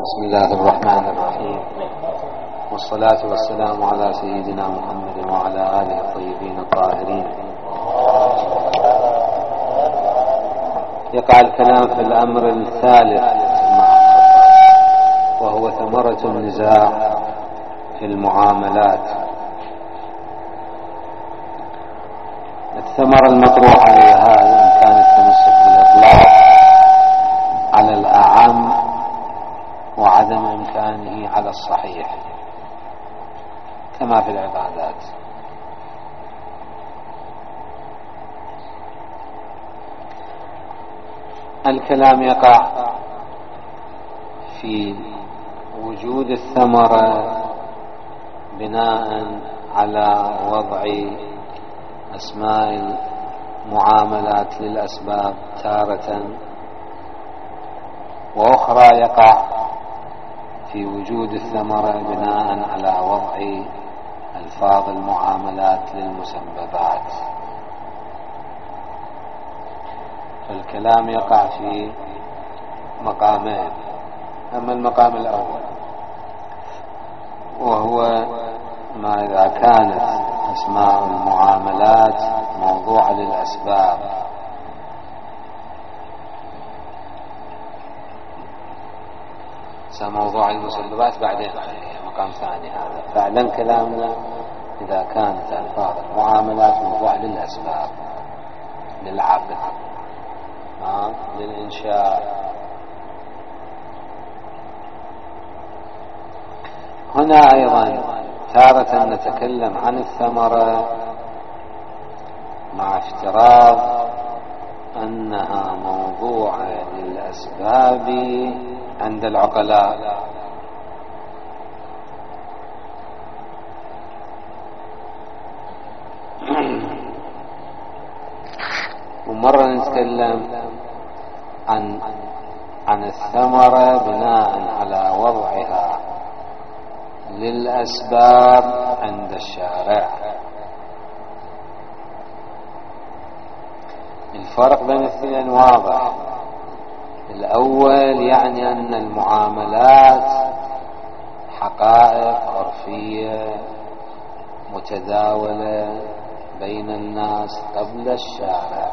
بسم الله الرحمن الرحيم، والصلاة والسلام على سيدنا محمد وعلى آله الطيبين الطاهرين. يقع الكلام في الأمر الثالث وهو ثمرة النزاع في المعاملات. الثمرة المطروحة هي هذه: إمكان التمسك بالإطلاق على الأعم وعدم إمكانه على الصحيح كما في العبادات. الكلام يقع في وجود الثمرة بناء على وضع أسماء المعاملات للأسباب تارة، وأخرى يقع في وجود الثمرة بناء على وضع ألفاظ المعاملات للمسببات. فالكلام يقع في مقامين: أما المقام الأول وهو ما إذا كانت أسماء المعاملات موضوعة للأسباب موضوع المسببات بعدين، مقام ثاني هذا. فعلا كلامنا إذا كانت ألفاظ المعاملات موضوعة للأسباب، للعقد، للإنشاء. هنا أيضا تارة نتكلم عن الثمرة مع افتراض أنها موضوعة للأسباب عند العقلاء، ومرة نتكلم عن الثمرة بناء على وضعها للأسباب عند الشارع. الفرق بين الاثنين واضح. الأول يعني أن المعاملات حقائق عرفية متداولة بين الناس قبل الشارع،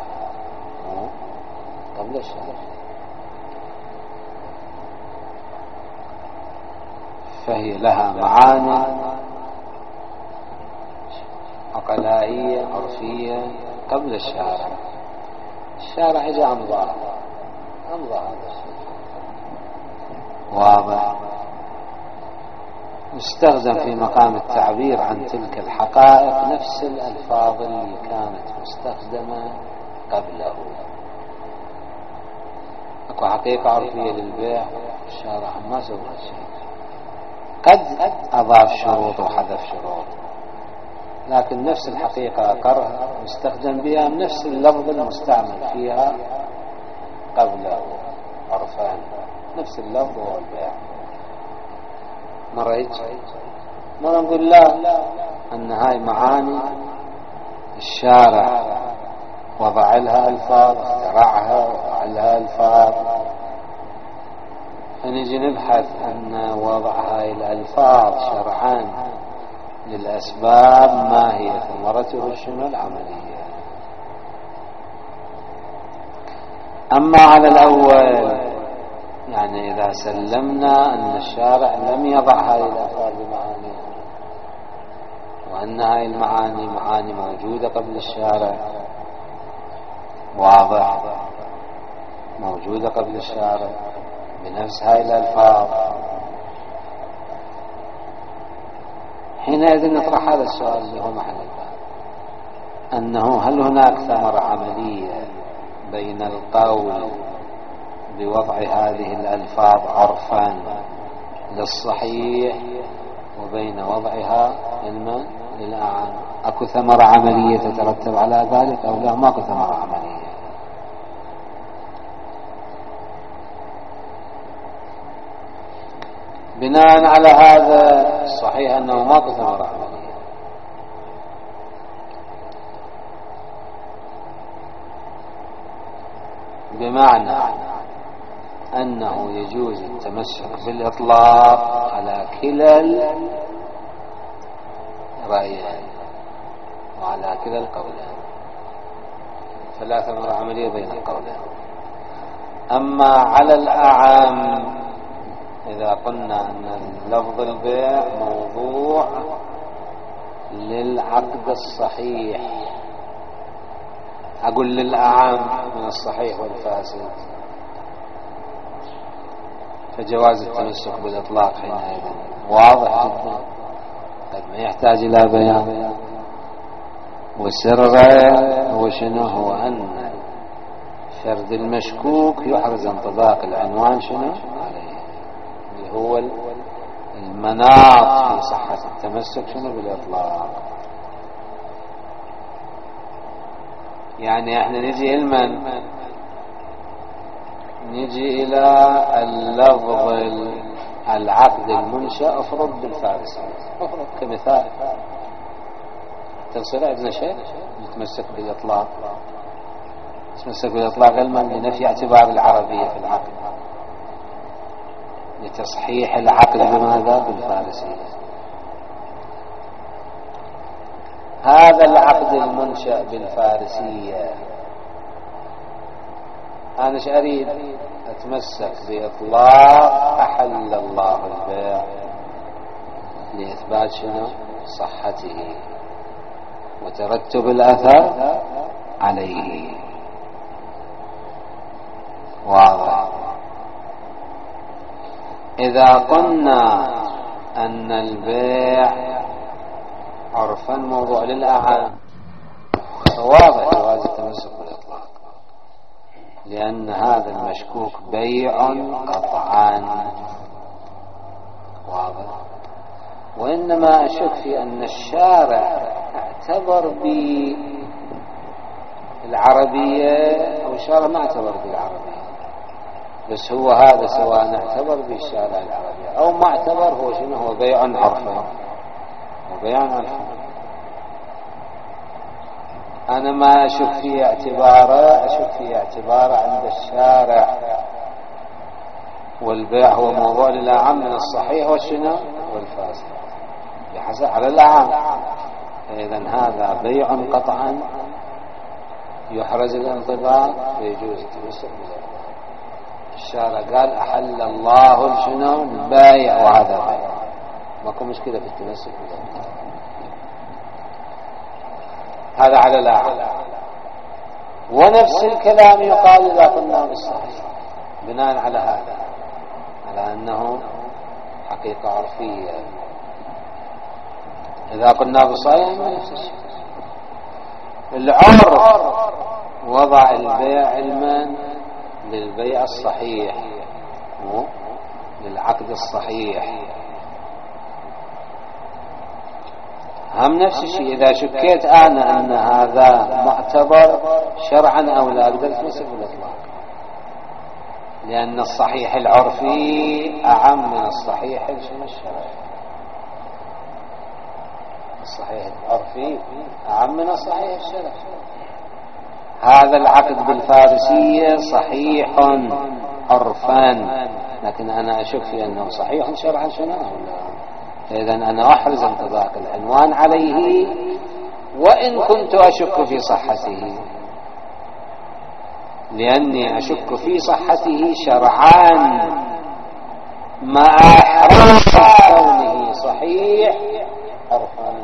فهي لها معاني عقلائية عرفية قبل الشارع. الشارع إجا أمضى هذا الشيء واضح، استخدم في مقام التعبير عن تلك الحقائق نفس الألفاظ اللي كانت مستخدمة قبله. اكو حقيقة عرفية للبيع، الشارع ما سوى شيء، قد أضاف شروط وحذف شروط، لكن نفس الحقيقة أقرها مستخدم بها نفس اللفظ المستعمل فيها قبله عرفان، نفس اللفظ هو البيع. مرة نقول لا، أن هاي معاني الشارع وضع لها ألفاظ، اخترعها وضع لها ألفاظ، فنجي نبحث أن وضع هاي الألفاظ شرعا للأسباب ما هي ثمرته شنو العملية. أما على الأول يعني إذا سلمنا أن الشارع لم يضع هاي الألفاظ بمعانيها، وأن هاي المعاني معاني موجودة قبل الشارع، واضح موجودة قبل الشارع بنفس هاي الألفاظ، حينئذ نطرح هذا السؤال اللي هو محل البحث: أنه هل هناك ثمرة عملية بين القول بوضع هذه الألفاظ عرفا للصحيح وبين وضعها علما للأعان؟ أكو ثمرة عملية تترتب على ذلك أو لا؟ ماكو ثمرة عملية. بناء على هذا الصحيح أنه ماكو ثمرة عملية. بمعنى أنه يجوز التمسك بالإطلاق على كلا الرأيين وعلى كلا القولين، فلا ثمرة عملية بين القولين. أما على الأعم، إذا قلنا أن لفظ البيع موضوع للعقد الصحيح، أقول للأعم من الصحيح والفاسد، فجواز التمسك بالإطلاق حينئذ واضح جدا، قد ما يحتاج إلى بيان. وسره هو شنو؟ هو أن فرد المشكوك يحرز انطباق العنوان شنو عليه، اللي هو المناط في صحة التمسك شنو بالإطلاق. يعني احنا نجي نجي إلى اللفظ العقد المنشأ، افرض بالفارسي، افرض كمثال، تصير عندنا شيء نتمسك بالإطلاق، نتمسك بالإطلاق علما لنفي اعتبار العربية في العقد، لتصحيح العقد بماذا؟ بالفارسية. هذا العقد المنشأ بالفارسية أنا أريد أتمسك بإطلاق أحل الله البيع لإثبات شنو؟ صحته وترتب الأثر عليه. واضح؟ إذا قلنا أن البيع عرفا موضوع للأعام، فواضح جواز التمسك بالإطلاق، لأن هذا المشكوك بيع قطعا. واضح؟ وإنما أشك في أن الشارع اعتبر بالعربية أو الشارع ما اعتبر بالعربية، بس هو هذا سواء اعتبر بالشارع العربية أو ما اعتبر، هو شنو؟ هو بيع عرفا وبيع عرفا. أنا ما أشك في اعتباره، أشك في اعتباره عند الشارع، والبيع هو موضوع للأعم من الصحيح والشنو والفاسد بحسب على الأعم. إذا هذا بيع قطعا يحرز الانطباق ويجوز التمسك بالإطلاق. الشارع قال أحل الله شنو البيع، وهذا بيع، ماكو مشكلة في التمسك بالإطلاق. هذا على الأعلى. ونفس الكلام يقال إذا قلنا بالصحيح، بناء على هذا، على أنه حقيقة عرفية. إذا قلنا بالصحيح نفس الشيء. العرف وضع البيع علما للبيع الصحيح للعقد الصحيح. هم نفس الشيء، إذا شكيت أنا أن هذا معتبر شرعا أو لا، أقدر أتمسك بالإطلاق، لأن الصحيح العرفي أعم من الصحيح الشرعي. الصحيح العرفي أعم من الصحيح الشرعي. هذا العقد بالفارسية صحيح عرفا، لكن أنا أشك في أنه صحيح شرعا شنو أو لا. إذا أنا أحرز انطباق العنوان عليه، وإن كنت أشك في صحته، لأني أشك في صحته شرعان مع إحراز كونه صحيح عرفا.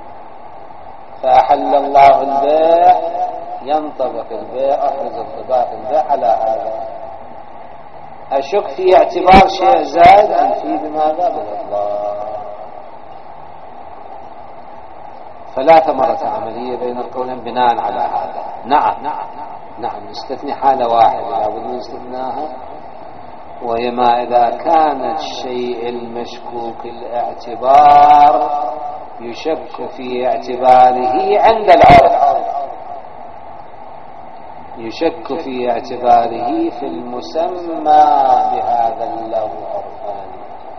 فأحل الله البيع، ينطبق البيع، أحرز انطباق البيع على هذا. أشك في اعتبار شيء زاد أنفي بماذا؟ بالإطلاق. فلا ثمرة عملية بين القولين بناء على هذا. نعم نستثني حالة واحدة لابد من استثناها، وهي ما إذا كان الشيء المشكوك الاعتبار يشك في اعتباره عند العرف، يشك في اعتباره في المسمى بهذا اللفظ عرفان.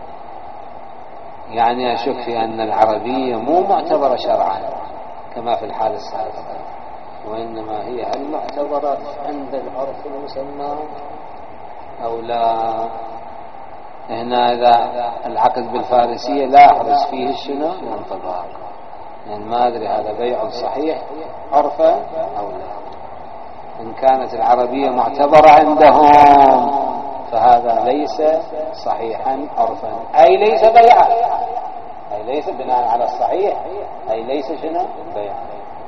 يعني أشك في أن العربية مو معتبرة شرعا كما في الحالة السابقة، وإنما هي هل معتبرة عند العرف المسمى أو لا. هنا إذا العقد بالفارسية لا أحرز فيه شنو الانطباق، يعني ما أدري هذا بيع صحيح عرفا أو لا. إن كانت العربية معتبرة عندهم فهذا ليس صحيحا عرفا، أي ليس بيعا، أي ليس بناء على الصحيح، أي ليس شنو بيعا،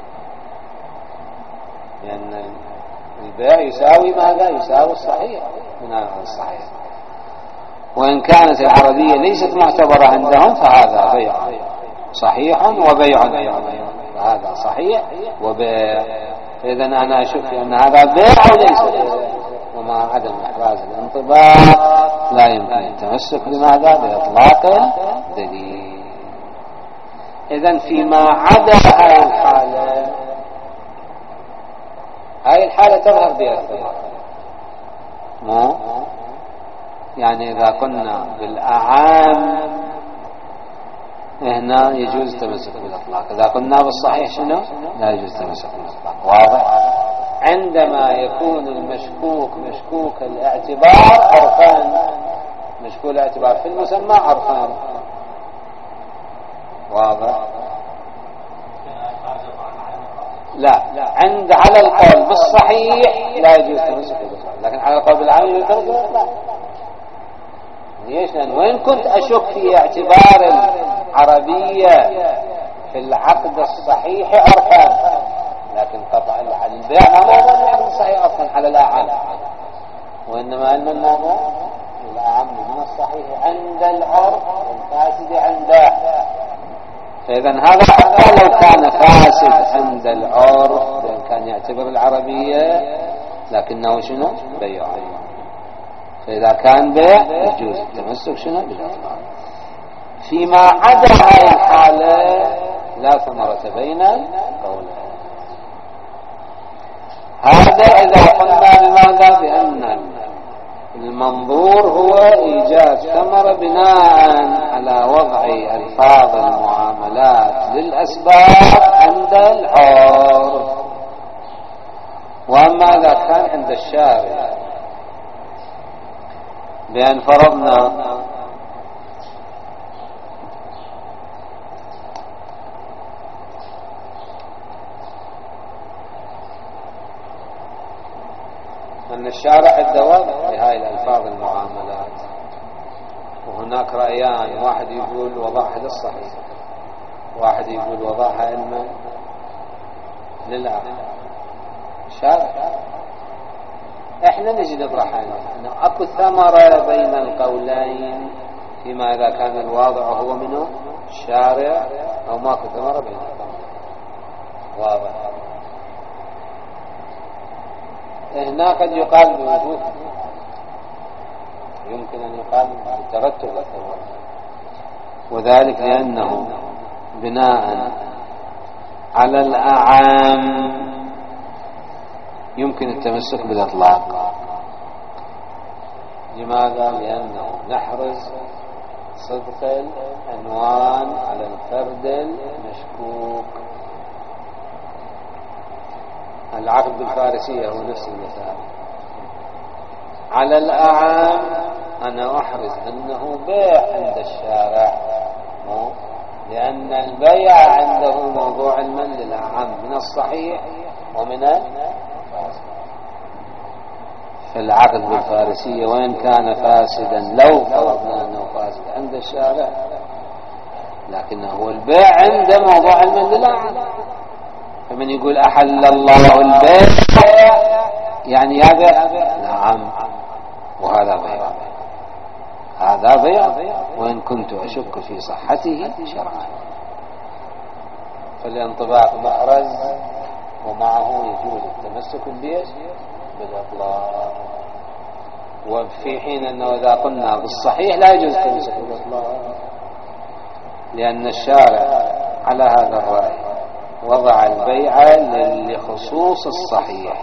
لأن البيع يساوي ماذا؟ يساوي الصحيح بناء على الصحيح. وإن كانت العربية ليست معتبرة عندهم فهذا بيع صحيح وبيع، هذا صحيح وبيع. إذا أنا أشك أن هذا بيع أو ليس بيع، ومع عدم إحراز الانطباق لا يمكن التمسك بماذا؟ بإطلاق الدليل. إذن فيما عدا هذه الحالة، هذه الحالة تظهر بها الثمرة، يعني إذا قلنا بالأعام هنا يجوز التمسك بالإطلاق، إذا قلنا بالصحيح شنو؟ لا يجوز التمسك بالإطلاق. واضح؟ عندما يكون المشكوك مشكوك الاعتبار عرفان، مشكوك الاعتبار في المسمى عرفان. واضح؟ لا، عند على القول بالصحيح لا يجوز التمسك بالإطلاق، لكن على القول بالعام يجوز التمسك بالإطلاق. ليش؟ لأن وين كنت أشك في اعتبار العربية في العقد الصحيح عرفان، لكن قطع البيع ما موضوع العقد الصحيح عرفان على الأعم، وإنما أن الموضوع الأعم من الصحيح عند العرف والفاسد عنده. فإذا هذا حتى لو كان فاسد عند العرف لأن كان يعتبر العربية لكنه شنو؟ بيع. فإذا كان بيع يجوز التمسك شنو؟ بالإطلاق. فيما عدا هذه الحالة لا ثمرة بين القولين. هذا إذا قلنا لماذا؟ بأن المنظور هو إيجاد ثمرة بناء على وضع ألفاظ المعاملات للأسباب عند العرف. وأما إذا كان عند الشارع بأن فرضنا أن الشارع عنده وضع لهذه الألفاظ المعاملات، وهناك رأيان، واحد يقول وضعها للصحيح، واحد يقول وضعها علما للعقل. شارع احنا نجي نطرح انه اكو ثمرة بين القولين فيما اذا كان الواضع هو منه الشارع او ماكو ثمرة بين القولين. واضح؟ هنا قد يقال بوجود، يمكن ان يقال بترتب الثمرة، وذلك لانه بناء على الاعام يمكن التمسك بالإطلاق. لماذا؟ لأنه نحرز صدق العنوان على الفرد المشكوك. العقد بالفارسية هو نفس المثال. على الأعام أنا أحرز أنه بيع عند الشارع، لأن البيع عنده موضوع المن للأعام من الصحيح ومن فالعقد بالفارسية وإن كان فاسدا لو فرضنا أنه فاسد عند الشارع لكنه هو البيع عنده موضوع المن للأعام. فمن يقول أحل الله البيع يعني هذا نعم، وهذا بيع، هذا بيع وإن كنت أشك في صحته شرعا. فالانطباق محرز ومعه يجوز التمسك بالإطلاق. وفي حين أنه إذا قلنا بالصحيح لا يجوز التمسك بالإطلاق، لأن الشارع على هذا الرأي وضع البيع لخصوص الصحيح.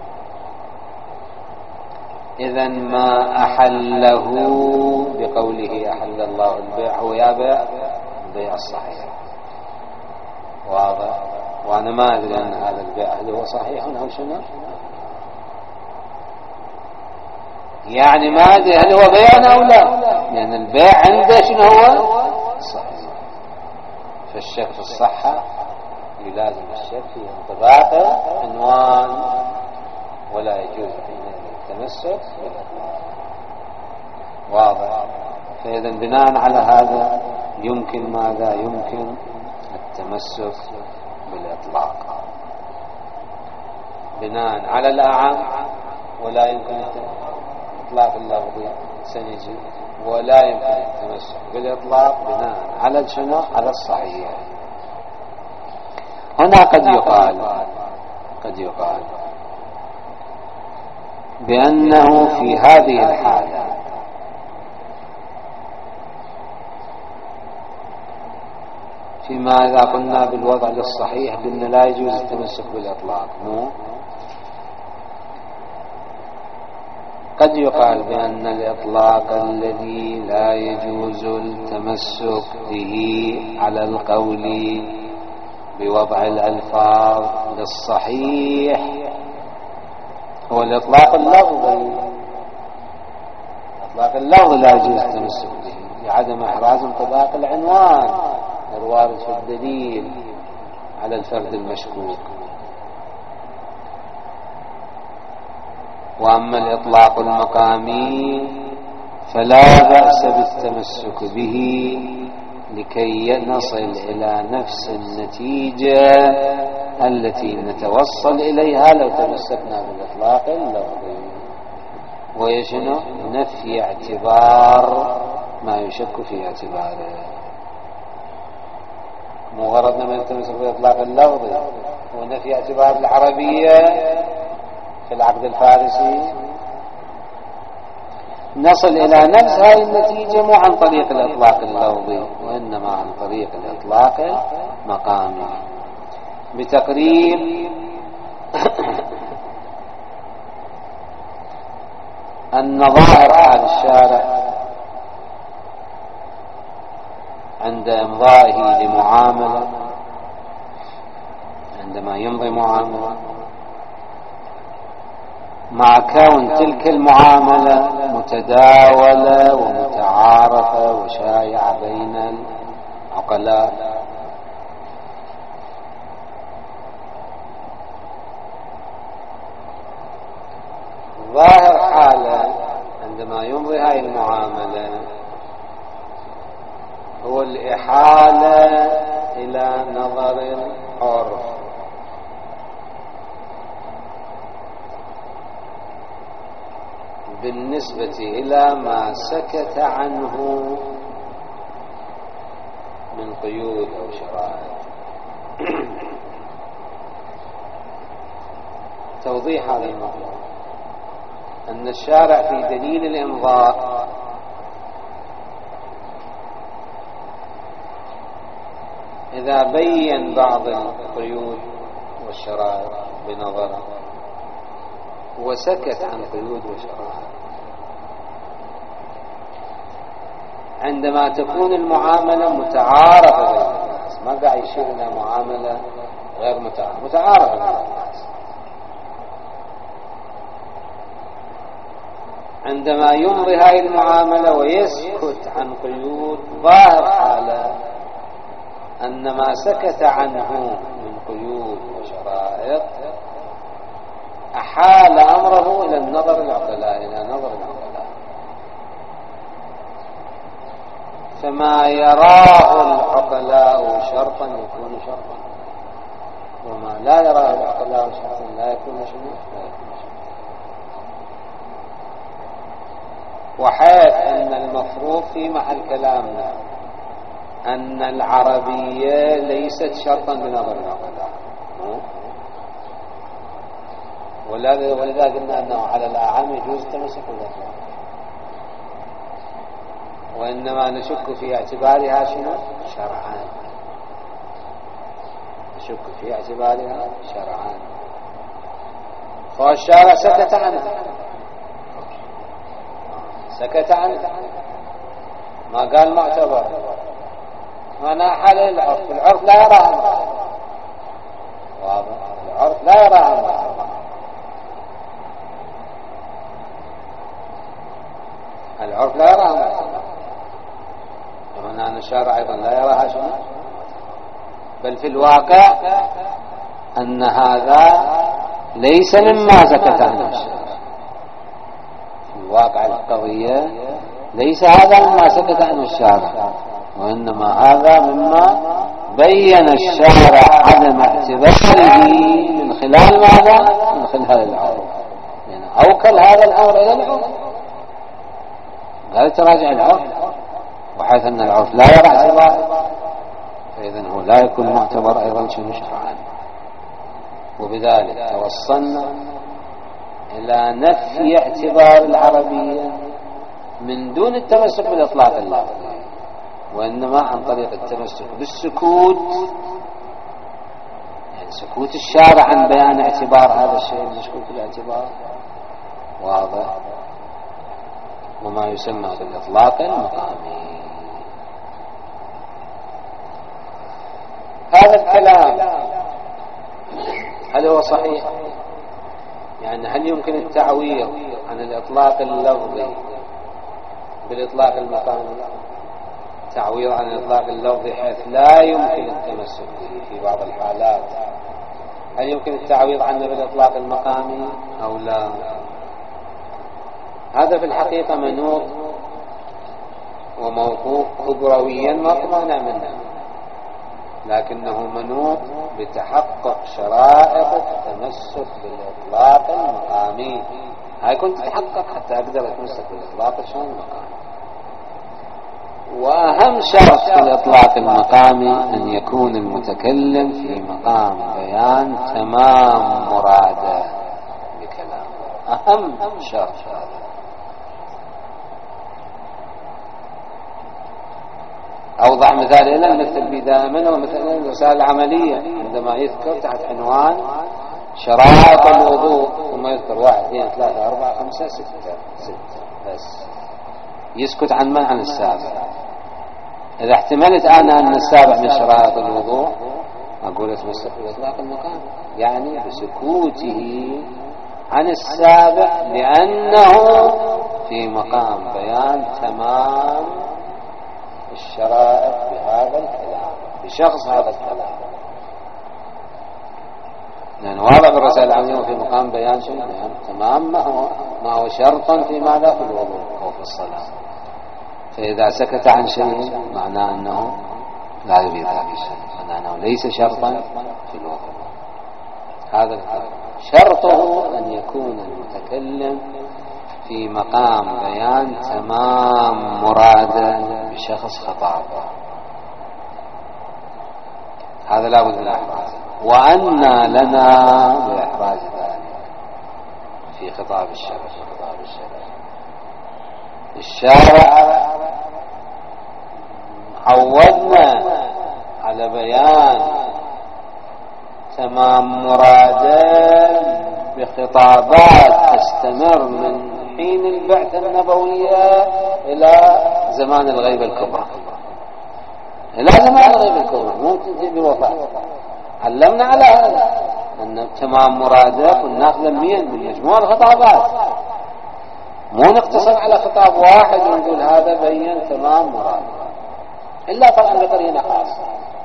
إذن ما أحله بقوله أحل الله البيع هو يابع البيع الصحيح. واضح؟ وأنا ما أدري أن هذا البيع هل هو صحيح أو شنو. يعني ما أدري هل هو بيع أو لا، لأن البيع عنده شنو هو صحيح. فالشك في الصحة يلازم الشك في انطباق عنوان، ولا يجوز التمسك بالإطلاق. واضح؟ فإذا بناء على هذا يمكن ماذا؟ يمكن التمسك بالإطلاق بناء على الأعم، ولا يمكن إطلاق اللفظ سنجي، ولا يمكن التمسك بالإطلاق بناء على شنو؟ على الصحيح. هنا قد يقال بأنه في هذه الحالة فيما إذا قلنا بالوضع للصحيح قلنا لا يجوز التمسك بالإطلاق، مو قد يقال بأن الإطلاق الذي لا يجوز التمسك به على القول بوضع الألفاظ للصحيح هو الإطلاق اللفظي. إطلاق اللفظ لا يجوز التمسك به لعدم إحراز انطباق العنوان الوارد في الدليل على الفرد المشكوك. وأما الإطلاق المقامي فلا بأس بالتمسك به لكي نصل إلى نفس النتيجة التي نتوصل إليها لو تمسكنا بالإطلاق اللفظي، وهي شنو؟ نفي اعتبار ما يشك في اعتباره. مغردنا من التمسك بالإطلاق اللفظي ونفي اعتبار العربية في العقد الفارسي، نصل إلى نفس هذه النتيجة مو عن طريق الإطلاق اللفظي وإنما عن طريق الإطلاق المقامي، بتقرير أن ظاهر حال الشارع عند إمضائه لمعاملة، عندما يمضي معاملة، مع كون تلك المعاملة متداولة ومتعارفة وشائعة بين العقلاء، ظاهر حاله عندما يمضي هذه المعاملة هو الإحالة إلى نظر العرف بالنسبة إلى ما سكت عنه من قيود أو شرائط. توضيح هذا الموضوع أن الشارع في دليل الإمضاء إذا بين بعض القيود والشرائط بنظره وسكت عن قيود وشرائط، عندما تكون المعاملة متعارفة بين الناس، ما قاعد يشير إلى معاملة غير متعارفة بين الناس، عندما يمضي هذه المعاملة ويسكت عن قيود، ظاهر حاله أن ما سكت عنه من قيود وشرائط أحال أمره إلى النظر العقلاء، إلى نظر العقلاء، فما يراه العقلاء شرطا يكون شرطا، وما لا يراه العقلاء شرطا لا يكون شنو؟ لا يكون شرطا. وحيث أن المفروض في محل كلامنا أن العربية ليست شرطا بنظر العقلاء، ولذا قلنا أنه على الأعم يجوز التمسك بالإطلاق، وإنما نشك في اعتبارها شنو؟ شرعان، نشك في اعتبارها شرعان. فالشارع سكت عنه، سكت عنه، ما قال معتبر، ما حل العرف، العرف لا يراها، واضح؟ العرف لا يراها. العرف لا يراها معتبرة، وهنا أن الشارع أيضا لا يراها شنو، بل في الواقع أن هذا ليس مما سكت عنه الشارع. في الواقع القضية ليس هذا مما سكت عنه الشارع، وإنما هذا مما بين الشارع عدم اعتباره من خلال ماذا؟ من خلال العرف، يعني أوكل هذا الأمر إلى العرف، قال تراجع العرف، وحيث أن العرف لا يرى اعتباره فإذن هو لا يكون معتبر أيضا شنو شرعا. وبذلك توصلنا إلى نفي اعتبار العربية من دون التمسك بالإطلاق اللفظي، وإنما عن طريق التمسك بالسكوت، يعني سكوت الشارع عن بيان اعتبار هذا الشيء المشكوك الاعتبار واضح، وما يسمى بالإطلاق المقامي. هذا الكلام هل هو صحيح؟ يعني هل يمكن التعويض عن الإطلاق اللفظي بالإطلاق المقامي؟ تعويض عن الإطلاق اللفظي حيث لا يمكن التمسك به في بعض الحالات، هل يمكن التعويض عنه بالإطلاق المقامي أو لا؟ هذا في الحقيقة منوط وموقوف كبرويا ما قمنا منه، لكنه منوط بتحقق شرائط التمسك بالإطلاق المقامي. هاي كنت تتحقق حتى أقدر أتمسك بالإطلاق شنو المقامي. وأهم شرط في الإطلاق المقامي أن يكون المتكلم في مقام بيان تمام مراده بكلامه، أهم شرط هذا. أوضح مثال إلى نكتب به دائما ومثلا الرسائل العملية عندما يذكر تحت عنوان شرائط الوضوء ثم يذكر 1 2 3 4 5 6 بس، يسكت عن من؟ عن السابع. إذا احتملت أنا أن السابع من شرائط الوضوء أقول اتمسك بإطلاق المقام، يعني بسكوته عن السابع لأنه في مقام بيان تمام الشرائط بهذا الكلام، بشخص هذا الكلام. لأن واضح بالرسائل العامة في مقام بيان شيء يعني تمام ما هو شرطا في ماذا؟ في الوضوء أو في الصلاة. فإذا سكت عن شيء معناه أنه لا يريد هذا الشيء، معناه أنه ليس شرطا في الوضوء. هذا الكلام شرطه أن يكون المتكلم في مقام بيان تمام مراده بشخص خطابه، هذا لا بد من إحرازه. وأن لنا بإحراز ذلك في خطاب الشرع. الشارع عودنا على بيان تمام مراده بخطابات تستمر من حين البعثة النبوية إلى زمان الغيبة الكبرى، إلى زمان الغيبة الكبرى ممكن تجي بوفاة. علمنا على هذا أن تمام مراده كنا ناخذ من مجموع الخطابات، مو نقتصر على خطاب واحد ونقول هذا بين تمام مراده، إلا طبعا بقرينة خاصة.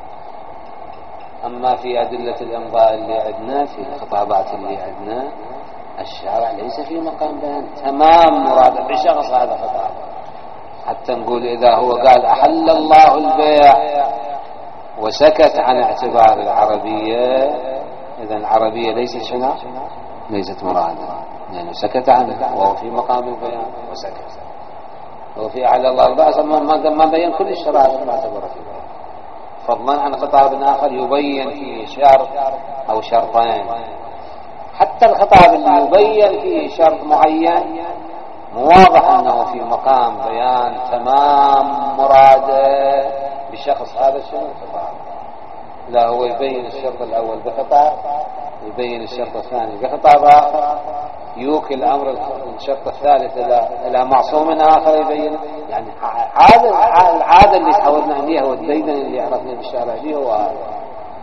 أما في أدلة الإمضاء اللي عندنا، في الخطابات اللي عندنا، الشارع ليس في مقام بيان تمام مراده بشخص هذا الخطاب، حتى نقول إذا هو قال أحل الله البيع وسكت عن اعتبار العربية، إذا العربية ليست شنو؟ ليست مراده، يعني سكت عنها وهو في مقام البيان وسكت. وفي أحل الله البيع ما بين كل الشرائع المعتبرة فيها، فضلا عن خطاب آخر يبين فيه شرط أو شرطين. حتى الخطاب اللي يبين فيه شرط معين مواضح أنه في مقام بيان تمام مراده بشخص هذا الشيء الخطاب، لا هو يبين الشرط الأول بخطاب، يبين الشرط الثاني بخطاب آخر، يوكل الأمر الشرط الثالث إلى معصوم آخر يبين. يعني هذا العادة اللي تعودنا عليها والديدن اللي عرفنا بالشارع دي هو هذا.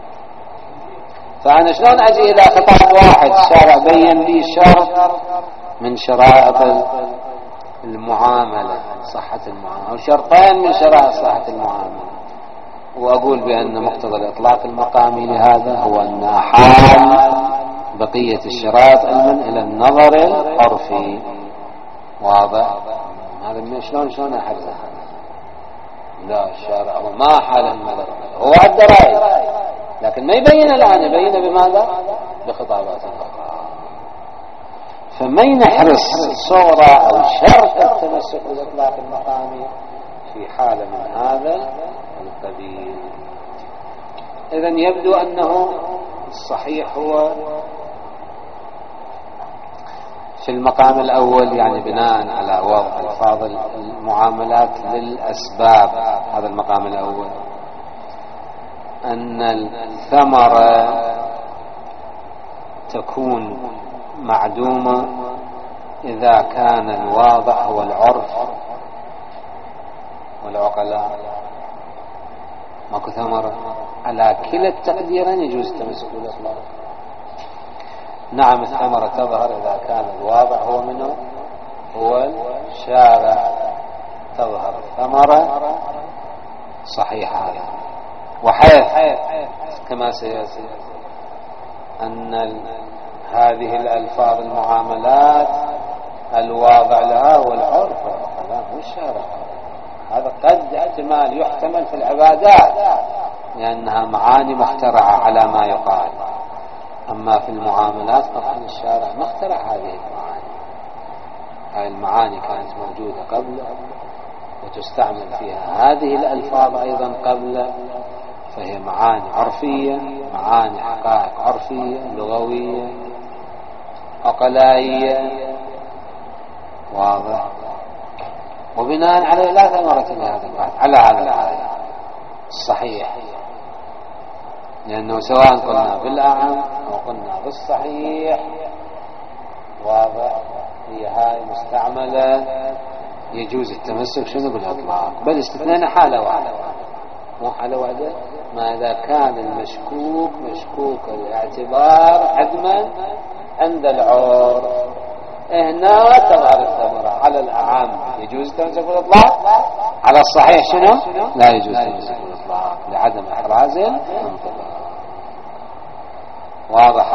فأنا شلون أجي إلى خطاب واحد الشارع بين لي شرط من شرائط المعاملة، صحة المعاملة، أو شرطين من شرائط صحة المعاملة. وأقول بأن مقتضى الإطلاق المقامي لهذا هو أن حال بقية الشرائط علما إلى النظر العرفي. واضح؟ هذا شلون أحرزه؟ لا، الشارع هو ما حال النظر، هو عد رأي، لكن ما يبين الآن، يبين بماذا؟ بخطابات أخرى. فما ينحرص صورة أو شرط التمسك بالإطلاق المقامي في حالة من هذا القبيل. إذن يبدو أنه الصحيح هو في المقام الأول، يعني بناء على وضع ألفاظ المعاملات للأسباب، هذا المقام الأول، أن الثمرة تكون معدومة إذا كان الواضح هو العرف والعقلاء. ماكو ثمرة على كلا التقديرين يجوز التمسك بالإطلاق. نعم، الثمرة تظهر إذا كان الواضح هو منه هو الشارع، تظهر الثمرة صحيحة. وحيث كما سيأتي أن هذه الألفاظ المعاملات الواضع لها هو العرف والعقلاء مو الشارع. هذا قد احتمال يحتمل في العبادات لأنها معاني مخترعة على ما يقال، أما في المعاملات طبعا الشارع ما اخترع هذه المعاني. هذه المعاني كانت موجودة قبل وتستعمل فيها هذه الألفاظ أيضا قبل، فهي معاني عرفية، معاني حقائق عرفية لغوية عقلائية. واضح؟ وبناء على لا ثمرة لهذا البحث على هذا الآية الصحيح، لأنه سواء قلنا بالأعم أو قلنا بالصحيح، واضح، هي هاي مستعملة يجوز التمسك شنو بالإطلاق، بل استثنينا حالة واحدة، مو حالة واحدة، ما إذا كان المشكوك مشكوك الاعتبار عدما عند العرف. هنا تظهر الثمرة. على الأعم يجوز التمسك بالإطلاق، على الصحيح شنو؟ لا يجوز التمسك بالإطلاق لعدم إحراز الانطباق. واضح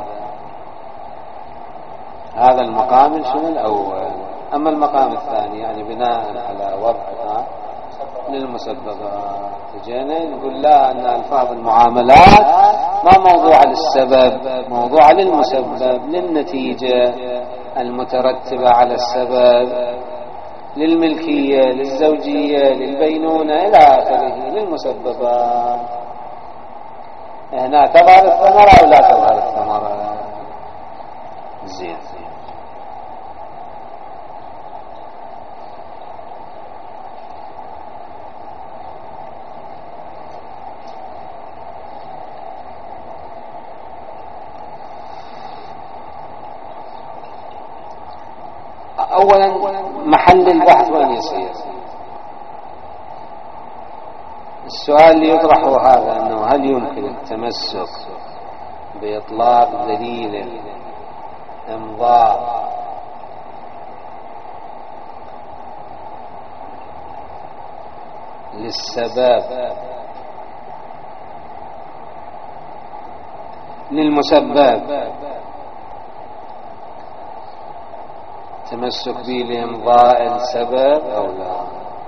هذا المقام شنو الأول. أما المقام الثاني يعني بناء على وضعها للمسببات، جينا نقول لا، أن ألفاظ المعاملات ما موضوع للسبب، موضوع للمسبب، للنتيجة المترتبة على السبب، للملكية، للزوجية، للبينونة إلى آخره، للمسببات. هنا تظهر الثمرة أو لا تظهر الثمرة؟ زين. أولا محل البحث وين يصير؟ السؤال اللي يطرحه هذا أنه هل يمكن التمسك بإطلاق دليل إمضاء للسبب للمسبب، تمسك به لإمضاء السبب أو لا؟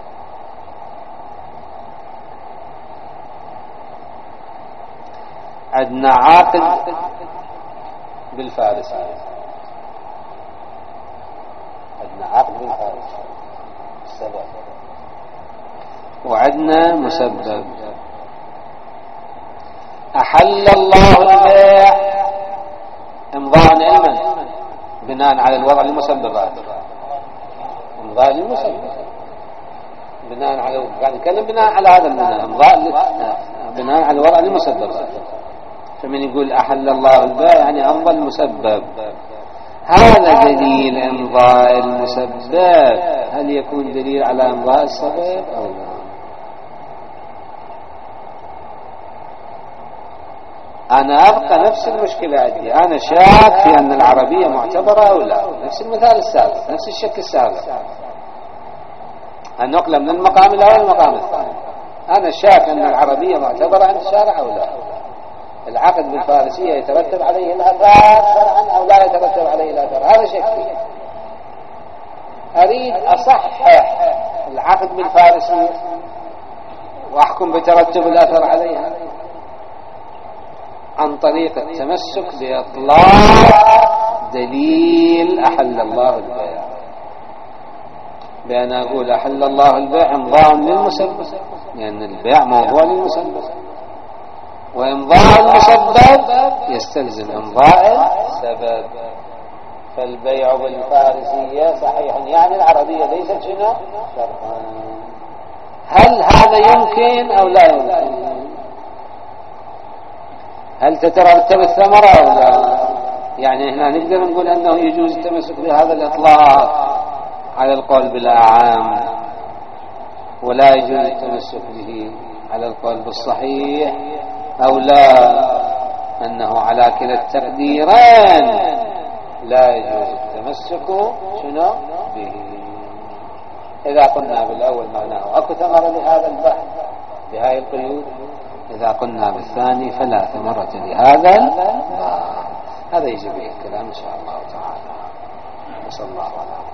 عندنا عاقد بالفارسية، عندنا عاقد بالفارسية السبب، وعندنا مسبب. أحل الله البيع إمضاء علما بناء على الوضع المسببات، إمضاء المسبب بناء على، يعني نتكلم بناء على هذا الإمضاء بناء على الوضع المسببات. فمن يقول أحل الله البيع يعني أمضى المسبب، هذا دليل إمضاء المسبب، هل يكون دليل على إمضاء السبب أو لا؟ أنا أبقى نفس المشكلة دي، أنا شاك في أن العربية معتبرة أو لا، نفس المثال السابق، نفس الشك السابق. النقلة من المقام الأول المقام الثاني. أنا شاك أن العربية معتبرة عند الشارع أو لا. العقد بالفارسية يترتب عليه الآثار شرعا أو لا يترتب عليه الآثار، هذا شك فيه. أريد أصحح العقد بالفارسية وأحكم بترتب الأثر عليها عن طريق التمسك بإطلاق دليل أحل الله البيع، بأن أقول أحل الله البيع إمضاء للمسبب، لأن البيع موضوع للمسبب، وإمضاء المسبب يستلزم إمضاء السبب. فالبيع بالفارسية صحيح، يعني العربية ليست شنو شرطا. هل هذا يمكن أو لا يمكن؟ هل تترتب الثمرة أو لا؟ يعني هنا نقدر نقول أنه يجوز التمسك بهذا الإطلاق على القول بالأعام، ولا يجوز التمسك به على القول بالصحيح، أو لا أنه على كلا التقديرين لا يجوز التمسك شنو به. إذا قلنا بالأول معناه أكو ثمرة لهذا البحث بهاي القيود، إذا قلنا بالثاني فلا ثمرة لهذا البحث. هذا يجي به الكلام إن شاء الله تعالى. وصلى الله على